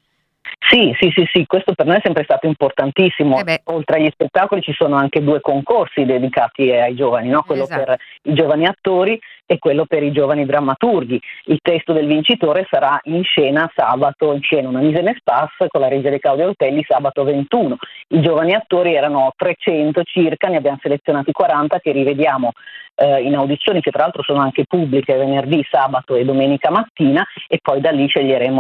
Sì, sì, sì, sì, questo per noi è sempre stato importantissimo. Eh Oltre agli spettacoli ci sono anche due concorsi dedicati ai giovani, no? Quello esatto. per i giovani attori e quello per i giovani drammaturghi. Il testo del vincitore sarà in scena sabato, in scena una mise en espace con la regia di Claudio Ortelli sabato ventuno. I giovani attori erano trecento circa, ne abbiamo selezionati quaranta che rivediamo eh, in audizioni che tra l'altro sono anche pubbliche venerdì, sabato e domenica mattina, e poi da lì sceglieremo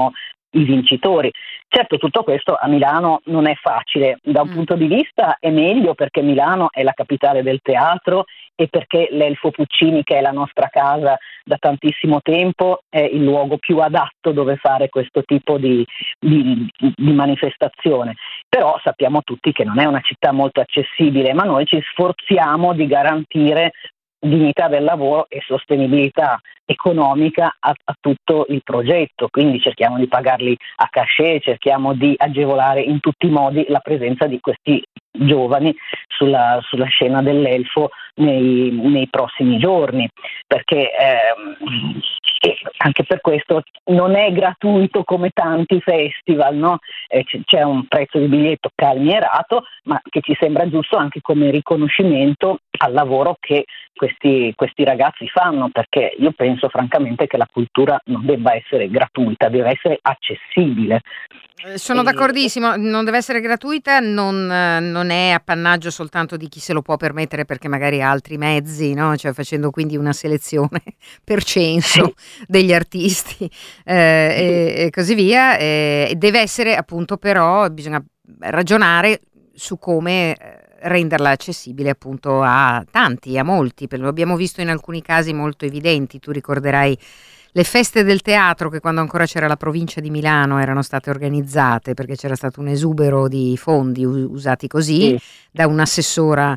i vincitori. Certo, tutto questo a Milano non è facile, da un mm. punto di vista è meglio perché Milano è la capitale del teatro e perché l'Elfo Puccini, che è la nostra casa da tantissimo tempo, è il luogo più adatto dove fare questo tipo di, di, di manifestazione. Però sappiamo tutti che non è una città molto accessibile, ma noi ci sforziamo di garantire dignità del lavoro e sostenibilità economica a, a tutto il progetto, quindi cerchiamo di pagarli a cachet, cerchiamo di agevolare in tutti i modi la presenza di questi giovani sulla, sulla scena dell'Elfo nei, nei prossimi giorni, perché ehm, anche per questo non è gratuito come tanti festival, no? Eh, c- c'è un prezzo di biglietto calmierato, ma che ci sembra giusto anche come riconoscimento al lavoro che questi, questi ragazzi fanno, perché io penso francamente che la cultura non debba essere gratuita, deve essere accessibile. Sono d'accordissimo, non deve essere gratuita, non, non è appannaggio soltanto di chi se lo può permettere perché magari ha altri mezzi, no? Cioè facendo quindi una selezione per censo degli artisti eh, e, e così via. E deve essere appunto, però bisogna ragionare su come renderla accessibile appunto a tanti, a molti. Lo abbiamo visto in alcuni casi molto evidenti, tu ricorderai le feste del teatro che quando ancora c'era la provincia di Milano erano state organizzate perché c'era stato un esubero di fondi usati così sì. da un'assessora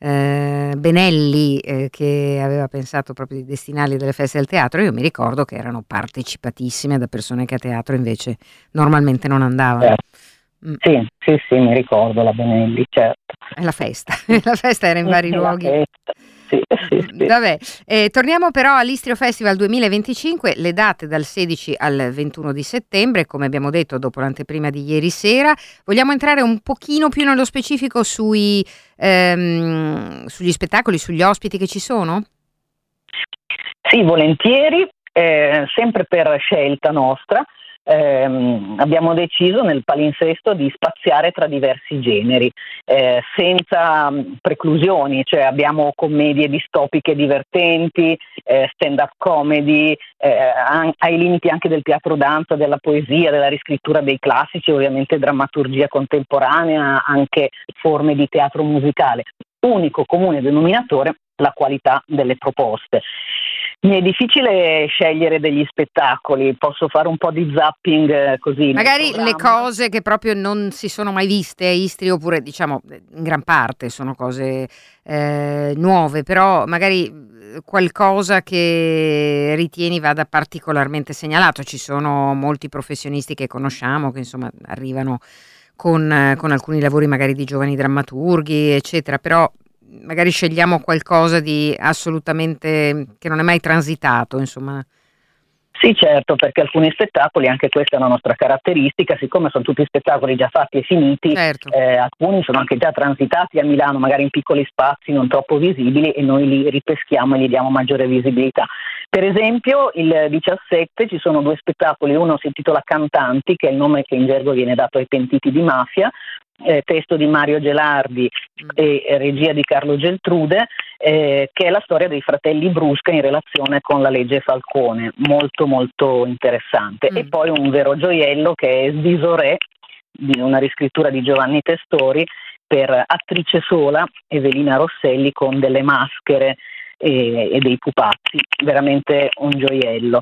eh, Benelli eh, che aveva pensato proprio di destinarli delle feste del teatro. Io mi ricordo che erano partecipatissime da persone che a teatro invece normalmente non andavano. Certo. Mm. Sì, sì, sì, mi ricordo la Benelli, certo. È la festa, la festa era in vari la luoghi. Festa. Sì, sì, sì. Vabbè, eh, torniamo però all'Istrio Festival duemilaventicinque, le date dal sedici al ventuno di settembre, come abbiamo detto dopo l'anteprima di ieri sera. Vogliamo entrare un pochino più nello specifico sui, ehm, sugli spettacoli, sugli ospiti che ci sono? Sì, volentieri, eh, sempre per scelta nostra. Eh, abbiamo deciso nel palinsesto di spaziare tra diversi generi eh, senza preclusioni, cioè abbiamo commedie distopiche divertenti, eh, stand-up comedy, eh, an- ai limiti anche del teatro danza, della poesia, della riscrittura dei classici, ovviamente drammaturgia contemporanea, anche forme di teatro musicale. Unico comune denominatore, la qualità delle proposte. Mi è difficile scegliere degli spettacoli, posso fare un po' di zapping eh, così. Magari le cose che proprio non si sono mai viste a Istria, oppure diciamo in gran parte sono cose eh, nuove, però magari qualcosa che ritieni vada particolarmente segnalato. Ci sono molti professionisti che conosciamo che insomma arrivano con, con alcuni lavori magari di giovani drammaturghi, eccetera, però magari scegliamo qualcosa di assolutamente che non è mai transitato, insomma. Sì, certo, perché alcuni spettacoli, anche questa è una nostra caratteristica, siccome sono tutti spettacoli già fatti e finiti, certo. eh, alcuni sono anche già transitati a Milano, magari in piccoli spazi non troppo visibili, e noi li ripeschiamo e gli diamo maggiore visibilità. Per esempio il diciassette ci sono due spettacoli, uno si intitola Cantanti, che è il nome che in gergo viene dato ai pentiti di mafia, Eh, testo di Mario Gelardi e regia di Carlo Geltrude, eh, che è la storia dei fratelli Brusca in relazione con la legge Falcone, molto molto interessante. Mm. E poi un vero gioiello che è Svisorè, di una riscrittura di Giovanni Testori per attrice sola, Evelina Rosselli, con delle maschere e, e dei pupazzi, veramente un gioiello.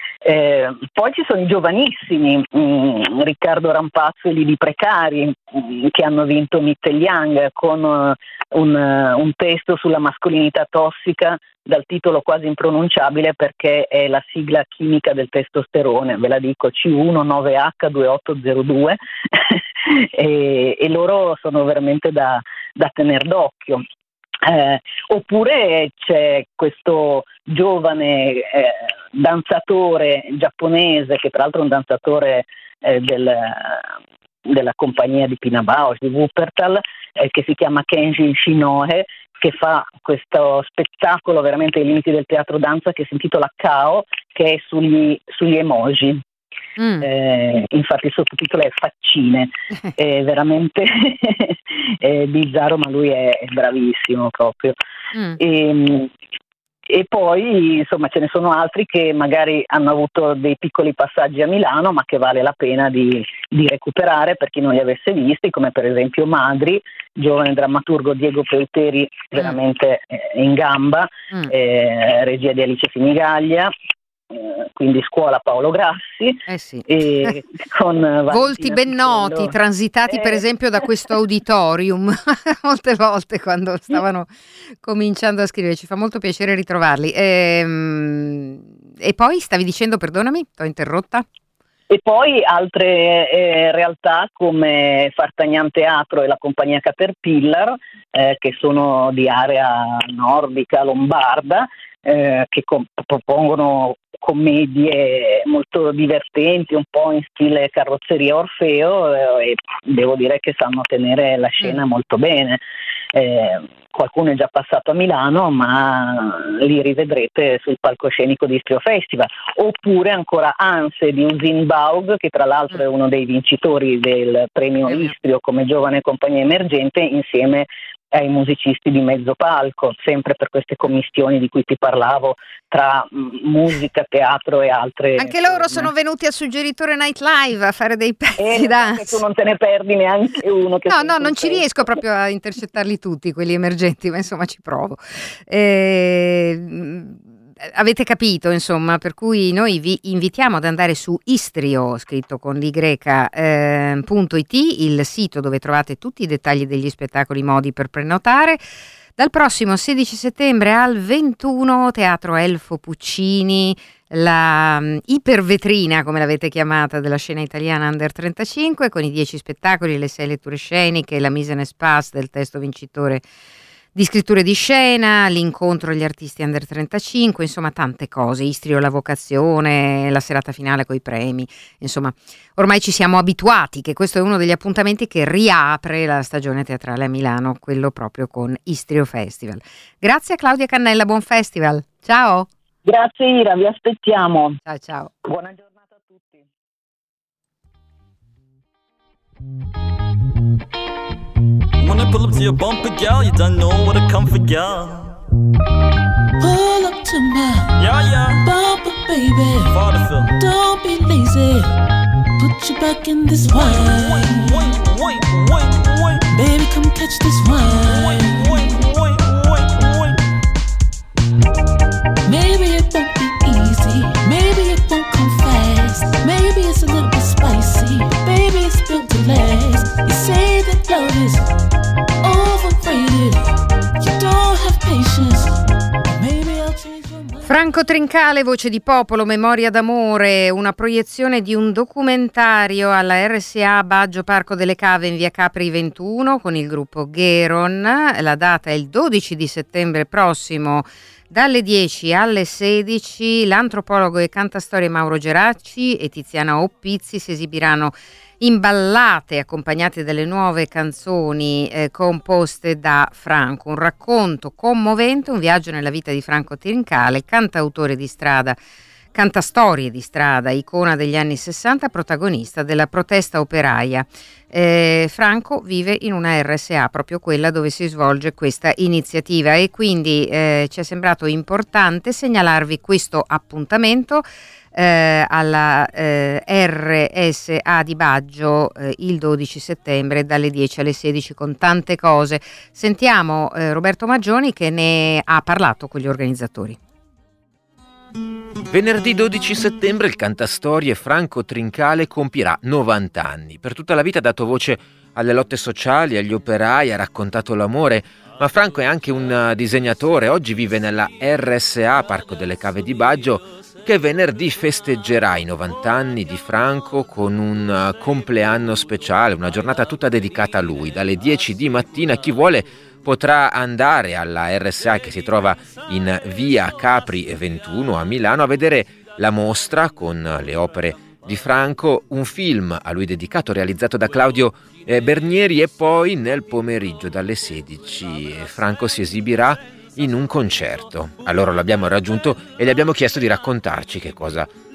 Eh, poi ci sono i giovanissimi, mh, Riccardo Rampazzo e Lili Precari, mh, che hanno vinto Mittel Young con uh, un, uh, un testo sulla mascolinità tossica dal titolo quasi impronunciabile perché è la sigla chimica del testosterone, ve la dico, C uno nove H due otto zero due e, e loro sono veramente da, da tener d'occhio. Eh, oppure c'è questo giovane eh, danzatore giapponese, che tra l'altro è un danzatore eh, del, della compagnia di Pina Bausch, di Wuppertal, eh, che si chiama Kenji Shinoe, che fa questo spettacolo veramente ai limiti del teatro danza che si intitola Kao, che è sugli, sugli emoji. Mm. Eh, infatti il sottotitolo è Faccine, è veramente è bizzarro, ma lui è, è bravissimo proprio. Mm. E, e poi insomma ce ne sono altri che magari hanno avuto dei piccoli passaggi a Milano, ma che vale la pena di, di recuperare per chi non li avesse visti, come per esempio Madri, giovane drammaturgo Diego Peuteri, veramente eh, in gamba, mm. eh, regia di Alice Finigaglia, eh, quindi scuola Paolo Grassi, eh sì. e con volti ben noti, transitati eh. per esempio da questo auditorium molte volte quando stavano cominciando a scrivere. Ci fa molto piacere ritrovarli. E, e poi stavi dicendo, perdonami, t'ho interrotta? E poi altre eh, realtà come Fartagnan Teatro e la compagnia Caterpillar, eh, che sono di area nordica, lombarda, eh, che com- propongono commedie molto divertenti, un po' in stile Carrozzeria Orfeo, eh, e devo dire che sanno tenere la scena molto bene. Eh, qualcuno è già passato a Milano, ma li rivedrete sul palcoscenico di Istrio Festival. Oppure ancora Anse di Usin Baug, che tra l'altro è uno dei vincitori del premio Istrio come giovane compagnia emergente, insieme ai musicisti di mezzo palco, sempre per queste commistioni di cui ti parlavo, tra musica, teatro e altre. Anche loro forme. Sono venuti al Suggeritore Night Live a fare dei pezzi eh, dance. Tu non te ne perdi neanche uno. Che no, no, non ci riesco proprio a intercettarli tutti, quelli emergenti, ma insomma ci provo. Eh, avete capito, insomma, per cui noi vi invitiamo ad andare su Istrio, scritto con l'Y, eh, punto it, il sito dove trovate tutti i dettagli degli spettacoli, modi per prenotare. Dal prossimo sedici settembre al ventuno, Teatro Elfo Puccini, la um, ipervetrina, come l'avete chiamata, della scena italiana under trentacinque, con i dieci spettacoli, le sei letture sceniche, la mise en espace del testo vincitore di scritture di scena, l'incontro agli artisti under trentacinque, insomma tante cose, Istrio la vocazione, la serata finale coi premi, insomma ormai ci siamo abituati che questo è uno degli appuntamenti che riapre la stagione teatrale a Milano, quello proprio con Istrio Festival. Grazie a Claudia Cannella, buon festival, ciao! Grazie Ira, vi aspettiamo. Ciao ciao. Buona giornata a tutti. When I pull up to your bumper, gal, you don't know what I come for, gal. Pull up to my yeah, yeah. bumper, baby. Fatherfield. Don't be lazy. Put you back in this wine. Wait, wait, wait, wait, wait. Baby, come catch this wine. Wait, wait, wait, wait, wait. Maybe it won't be easy. Maybe it won't come fast. Maybe it's a little bit spicy. Baby, it's built to last. You say that love is overrated. You don't have patience. Maybe I'll change your mind. Franco Trincale, voce di popolo, memoria d'amore, una proiezione di un documentario alla R S A Baggio Parco delle Cave in via Capri ventuno con il gruppo Gheron. La data è il dodici di settembre prossimo dalle dieci alle sedici. L'antropologo e cantastorie Mauro Geraci e Tiziana Oppizzi si esibiranno in ballate accompagnate dalle nuove canzoni eh, composte da Franco, un racconto commovente, un viaggio nella vita di Franco Trincale, cantautore di strada, cantastorie di strada, icona degli anni sessanta, protagonista della protesta operaia. Eh, Franco vive in una R S A, proprio quella dove si svolge questa iniziativa, e quindi eh, ci è sembrato importante segnalarvi questo appuntamento Eh, alla eh, R S A di Baggio eh, il dodici settembre dalle dieci alle sedici con tante cose. Sentiamo eh, Roberto Maggioni che ne ha parlato con gli organizzatori. Venerdì dodici settembre il cantastorie Franco Trincale compirà novanta anni. Per tutta la vita ha dato voce alle lotte sociali, agli operai, ha raccontato l'amore, ma Franco è anche un disegnatore. Oggi vive nella R S A Parco delle Cave di Baggio, che venerdì festeggerà i novanta anni di Franco con un compleanno speciale, una giornata tutta dedicata a lui. Dalle dieci di mattina chi vuole potrà andare alla R S A, che si trova in via Capri ventuno a Milano, a vedere la mostra con le opere di Franco, un film a lui dedicato realizzato da Claudio Bernieri, e poi nel pomeriggio dalle sedici Franco si esibirà in un concerto. Allora l'abbiamo raggiunto e gli abbiamo chiesto di raccontarci che cosa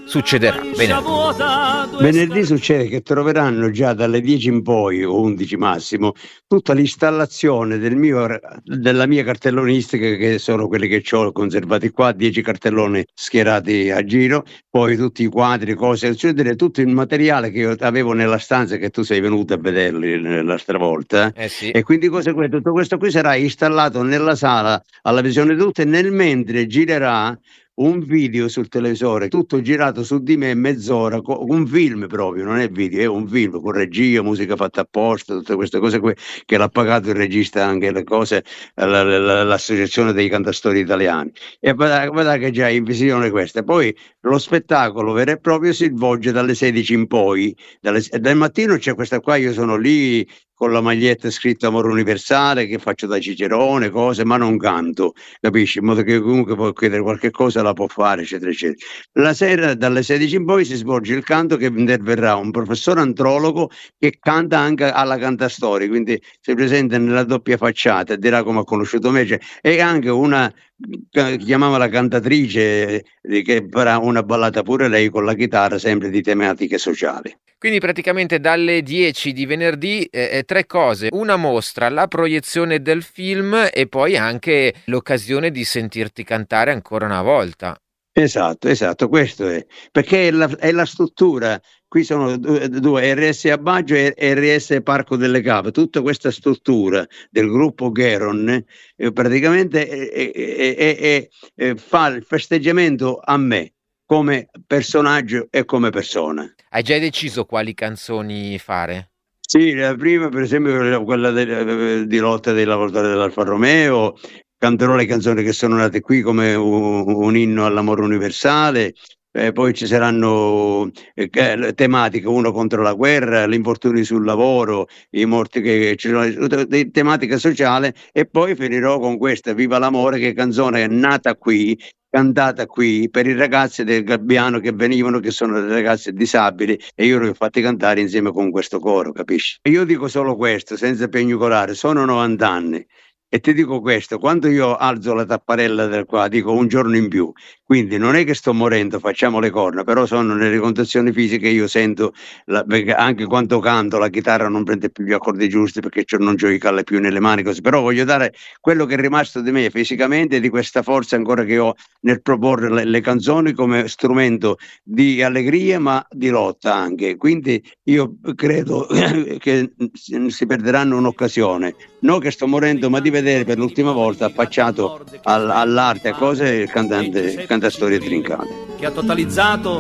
succederà venerdì. Venerdì succede che troveranno già dalle dieci in poi, o undici massimo, tutta l'installazione del mio, della mia cartellonistica, che sono quelli che ho conservati qua, dieci cartelloni schierati a giro, poi tutti i quadri, cose, cioè tutto il materiale che io avevo nella stanza, che tu sei venuto a vederli l'altra volta, eh sì. E quindi cosa, tutto questo qui sarà installato nella sala alla visione di tutte, nel mentre girerà un video sul televisore, tutto girato su di me, mezz'ora, un film proprio, non è video, è un film con regia, musica fatta apposta, tutte queste cose qui, che l'ha pagato il regista, anche le cose, la, la, l'associazione dei cantastorie italiani. E guarda che già in visione questa. Poi lo spettacolo vero e proprio si svolge dalle sedici in poi, dalle, dal mattino c'è questa qua, io sono lì con la maglietta scritta Amore Universale, che faccio da Cicerone, cose, ma non canto, capisci? In modo che comunque può chiedere qualche cosa, la può fare, eccetera, eccetera. La sera, dalle sedici in poi, si svolge il canto, che interverrà un professore antrologo che canta anche alla cantastorie, quindi si presenta nella doppia facciata e dirà come ha conosciuto me, e anche una, chiamiamola cantatrice, che farà una ballata pure lei con la chitarra, sempre di tematiche sociali. Quindi praticamente dalle dieci di venerdì eh, tre cose: una mostra, la proiezione del film e poi anche l'occasione di sentirti cantare ancora una volta. Esatto, esatto, questo è, perché è la, è la struttura. Qui sono due, due R S a Baggio e R S Parco delle Cave, tutta questa struttura del gruppo Geron eh, praticamente è, è, è, è, fa il festeggiamento a me come personaggio e come persona. Hai già deciso quali canzoni fare? Sì, la prima per esempio quella de, di Lotta dei lavoratori dell'Alfa Romeo. Canterò le canzoni che sono nate qui come un, un inno all'amore universale. Eh, poi ci saranno eh, tematiche, uno contro la guerra, gli infortuni sul lavoro, i morti, che ci sono de, tematiche sociali, e poi finirò con questa Viva l'amore, che canzone è nata qui, cantata qui per i ragazzi del Gabbiano che venivano, che sono dei ragazzi disabili, e io li ho fatti cantare insieme con questo coro, capisci? Io dico solo questo, senza piagnucolare, sono novanta anni. E ti dico questo, quando io alzo la tapparella del qua, dico un giorno in più, quindi non è che sto morendo, facciamo le corna, però sono nelle condizioni fisiche, io sento, la, anche quando canto la chitarra non prende più gli accordi giusti, perché non ho i calle più nelle mani, così. Però voglio dare quello che è rimasto di me fisicamente, di questa forza ancora che ho nel proporre le, le canzoni come strumento di allegria, ma di lotta anche. Quindi io credo che si perderanno un'occasione, non che sto morendo, ma di vedere per l'ultima volta affacciato all, all'arte, a cose, il cantante cantastorie Trincale, che ha totalizzato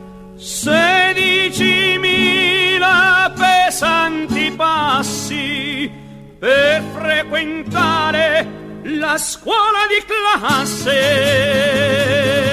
sedicimila pesanti passi per frequentare la scuola di classe.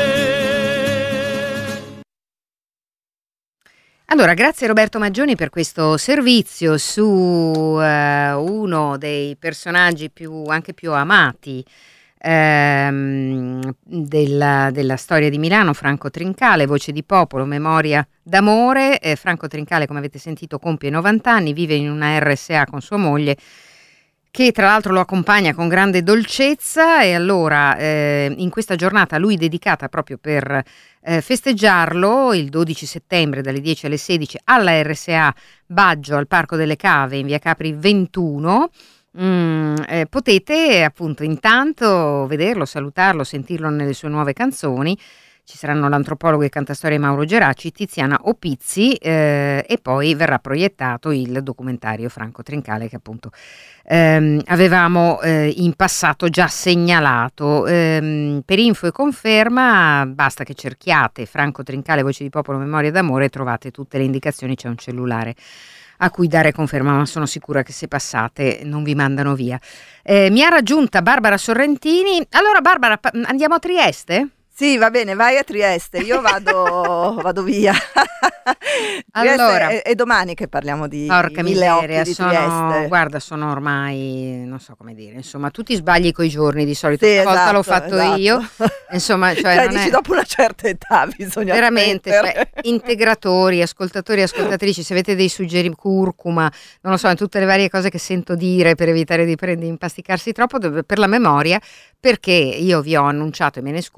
Allora, grazie Roberto Maggioni per questo servizio su uh, uno dei personaggi più, anche più amati ehm, della, della storia di Milano, Franco Trincale, voce di popolo, memoria d'amore. Eh, Franco Trincale, come avete sentito, compie novanta anni, vive in una R S A con sua moglie, che tra l'altro lo accompagna con grande dolcezza, e allora eh, in questa giornata a lui dedicata proprio per eh, festeggiarlo, il dodici settembre dalle dieci alle sedici alla R S A Baggio al Parco delle Cave in via Capri ventuno, mm, eh, potete appunto intanto vederlo, salutarlo, sentirlo nelle sue nuove canzoni. Ci saranno l'antropologo e cantastorie Mauro Geraci, Tiziana Opizzi eh, e poi verrà proiettato il documentario Franco Trincale, che appunto ehm, avevamo eh, in passato già segnalato. Ehm, per info e conferma basta che cerchiate Franco Trincale, voce di popolo, memoria d'amore, e trovate tutte le indicazioni, c'è un cellulare a cui dare conferma, ma sono sicura che se passate non vi mandano via. Eh, mi ha raggiunta Barbara Sorrentini. Allora Barbara, andiamo a Trieste? Sì, va bene, vai a Trieste, io vado, vado via. Allora, è, è domani che parliamo di porca mille miseria, occhi di sono, Trieste. Guarda, sono ormai, non so come dire, insomma, tu ti sbagli coi giorni di solito, sì, una volta esatto, l'ho fatto esatto. io, insomma, cioè, cioè non dici è... dopo una certa età bisogna veramente, cioè, integratori, ascoltatori, ascoltatrici, se avete dei suggerimenti, curcuma, non lo so, tutte le varie cose che sento dire per evitare di prendere, impasticarsi troppo per la memoria, perché io vi ho annunciato, e me ne scuso, insomma,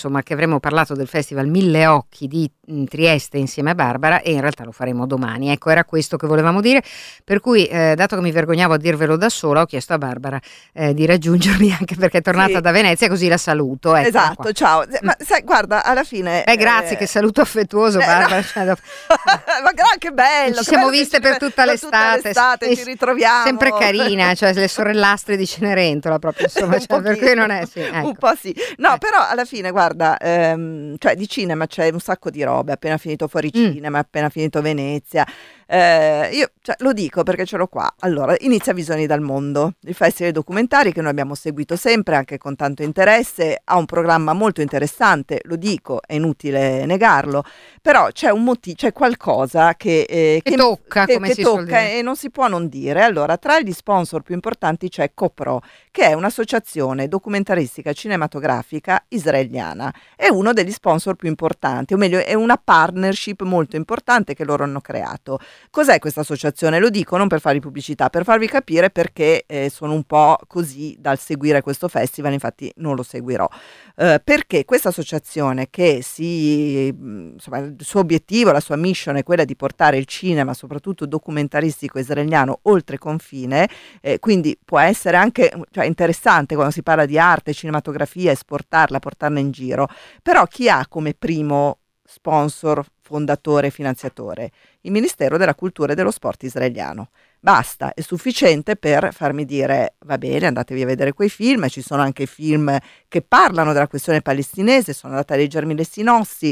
insomma, che avremmo parlato del Festival Mille Occhi di mh, Trieste insieme a Barbara, e in realtà lo faremo domani. Ecco, era questo che volevamo dire, per cui eh, dato che mi vergognavo a dirvelo da sola, ho chiesto a Barbara eh, di raggiungermi, anche perché è tornata sì. da Venezia, così la saluto. Ecco, esatto, qua. Ciao. Ma sai, guarda, alla fine... Eh, grazie, eh, che saluto affettuoso, eh, Barbara. No. Cioè, dopo... ma che bello! Ci che siamo bello viste per tutta l'estate. Tutta l'estate ci ritroviamo. Sempre carina, cioè le sorellastre di Cenerentola proprio, insomma, cioè, per cui non è sì, ecco. Un po' sì. No, però alla fine, guarda, ehm, cioè di cinema c'è un sacco di robe, appena finito Fuori Mm. Cinema, appena finito Venezia. Eh, io cioè, lo dico perché ce l'ho qua. Allora, inizia Visioni dal Mondo, il festival documentari che noi abbiamo seguito sempre, anche con tanto interesse, ha un programma molto interessante, lo dico, è inutile negarlo, però c'è un motivo, c'è qualcosa che, eh, che, che tocca, che, come che si suol tocca dire. E non si può non dire. Allora, tra gli sponsor più importanti c'è CoPro, che è un'associazione documentaristica cinematografica israeliana, è uno degli sponsor più importanti, o meglio è una partnership molto importante che loro hanno creato. Cos'è questa associazione? Lo dico non per farvi pubblicità, per farvi capire perché eh, sono un po' così dal seguire questo festival, infatti non lo seguirò. Eh, perché questa associazione, che si, insomma, il suo obiettivo, la sua mission è quella di portare il cinema, soprattutto documentaristico israeliano, oltre confine, eh, quindi può essere anche cioè, interessante quando si parla di arte, cinematografia, esportarla, portarla in giro, però chi ha come primo sponsor, fondatore e finanziatore? Il Ministero della Cultura e dello Sport israeliano. Basta, è sufficiente per farmi dire va bene, andatevi a vedere quei film, ci sono anche film che parlano della questione palestinese, sono andata a leggermi le sinossi,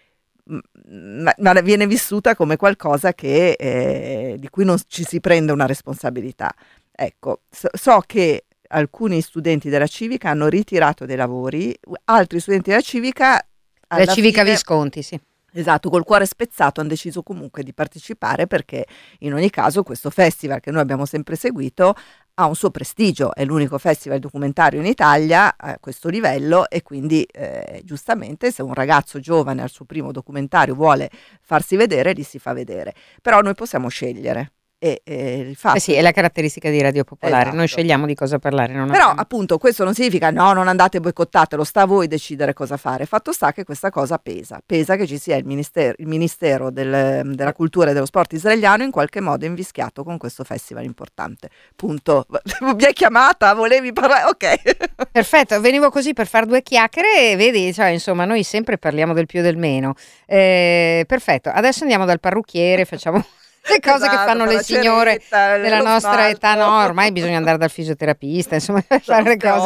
ma, ma viene vissuta come qualcosa che, eh, di cui non ci si prende una responsabilità. Ecco, so, so che alcuni studenti della Civica hanno ritirato dei lavori, altri studenti della Civica... La Civica fine, Visconti, sì. Esatto, col cuore spezzato hanno deciso comunque di partecipare, perché in ogni caso questo festival che noi abbiamo sempre seguito ha un suo prestigio, è l'unico festival documentario in Italia a questo livello, e quindi eh, giustamente se un ragazzo giovane al suo primo documentario vuole farsi vedere, li si fa vedere, però noi possiamo scegliere. E, e il fatto eh sì, è la caratteristica di Radio Popolare, esatto. Noi scegliamo di cosa parlare, non però abbiamo... appunto questo non significa no, non andate boicottatelo, sta a voi decidere cosa fare. Fatto sta che questa cosa pesa pesa che ci sia il ministero, il ministero del, della cultura e dello sport israeliano in qualche modo invischiato con questo festival importante, punto. Mi hai chiamata, volevi parlare, ok. Perfetto, venivo così per fare due chiacchiere e vedi, cioè, insomma, noi sempre parliamo del più e del meno. Eh, perfetto, adesso andiamo dal parrucchiere, facciamo le cose esatto, che fanno le signore della nostra smalto. Età, no, ormai bisogna andare dal fisioterapista, insomma, per fare le cose.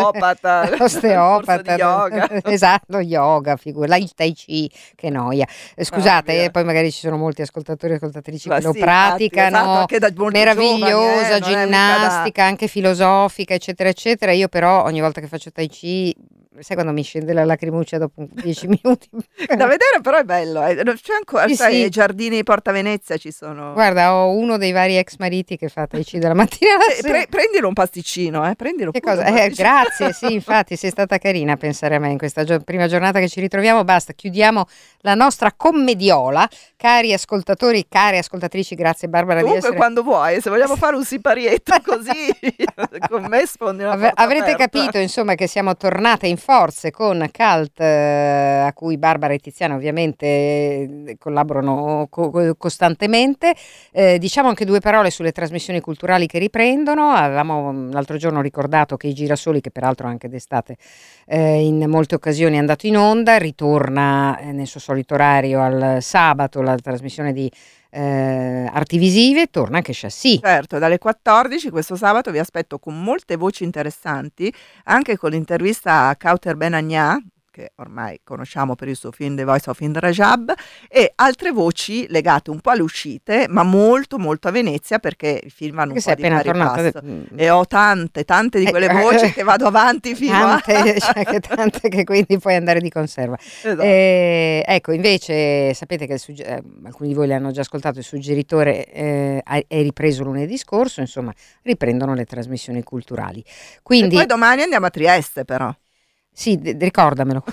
L'osteopata, yoga. Esatto, yoga, figura, il tai chi, che noia. Scusate, ah, eh, poi magari ci sono molti ascoltatori e ascoltatrici ma che lo sì, praticano, esatto, meravigliosa, giovani, eh, ginnastica, da... anche filosofica, eccetera, eccetera. Io però ogni volta che faccio tai chi, sai quando mi scende la lacrimuccia dopo dieci minuti? Da vedere però è bello, eh. C'è ancora, sì, sai, sì. I giardini di Porta Venezia ci sono. Guarda, ho uno dei vari ex mariti che fa tai chi dalla mattina alla eh, sera. pre- prendilo un pasticcino, eh, prendilo che pure cosa? un Eh, grazie, sì, infatti sei stata carina a pensare a me in questa gio- prima giornata che ci ritroviamo. Basta, chiudiamo la nostra commediola. Cari ascoltatori, care ascoltatrici, grazie Barbara comunque di essere... quando vuoi, se vogliamo fare un siparietto così con me sfondi una Ave- porta avrete aperta. capito insomma che siamo tornate in forze con Cult, eh, a cui Barbara e Tiziana ovviamente eh, collaborano co- costantemente. Eh, diciamo anche due parole sulle trasmissioni culturali che riprendono. Avevamo l'altro giorno ricordato che i Girasoli, che peraltro anche d'estate eh, in molte occasioni è andato in onda, ritorna eh, nel suo solito orario al sabato la trasmissione di Eh, arti visive, torna anche Chassis. Certo, dalle quattordici questo sabato vi aspetto con molte voci interessanti, anche con l'intervista a Kauter Ben Agna, che ormai conosciamo per il suo film The Voice of Hind Rajab, e altre voci legate un po' alle uscite, ma molto molto a Venezia, perché il film hanno un po' di pari passo. E ho tante, tante di quelle voci che vado avanti fino tante, a... cioè, che tante che quindi puoi andare di conserva. Esatto. Eh, ecco, invece sapete che il sugge- eh, alcuni di voi l'hanno già ascoltato, il suggeritore eh, è ripreso lunedì scorso, insomma, riprendono le trasmissioni culturali. Quindi, e poi domani andiamo a Trieste però. Sì, d- ricordamelo.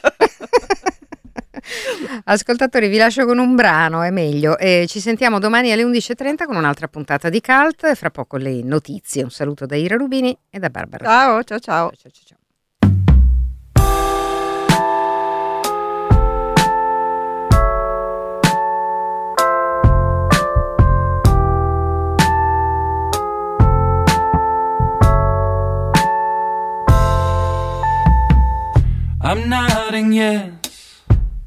Ascoltatori, vi lascio con un brano, è meglio. E ci sentiamo domani alle undici e trenta con un'altra puntata di Cult. Fra poco le notizie. Un saluto da Ira Rubini e da Barbara. Ciao, ciao, ciao. Ciao, ciao, ciao. I'm nodding yes.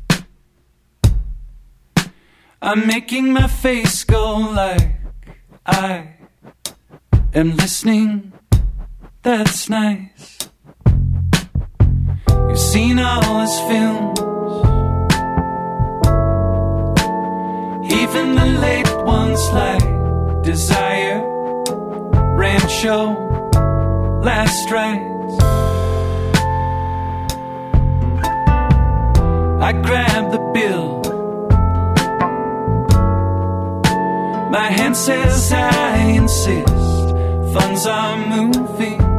I'm making my face go like I am listening. That's nice. You've seen all his films, even the late ones like Desire, Rancho, Last Rites. I grab the bill. My hand says I insist. Funds are moving.